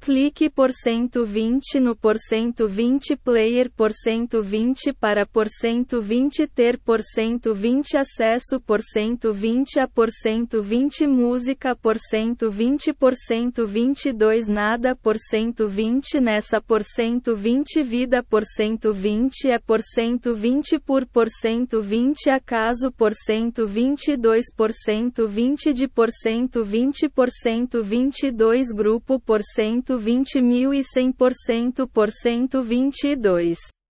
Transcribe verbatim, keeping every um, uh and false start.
Clique por cento vinte no por cento vinte player por cento vinte para por cento vinte ter por cento vinte acesso por cento vinte a por cento vinte música por cento vinte por cento vinte e dois nada por cento vinte nessa por cento vinte vida por cento vinte é por cento vinte por por cento vinte acaso por cento vinte e dois por cento vinte de por cento vinte por cento vinte e dois grupo por cento vinte mil e cem por cento por cento vinte e dois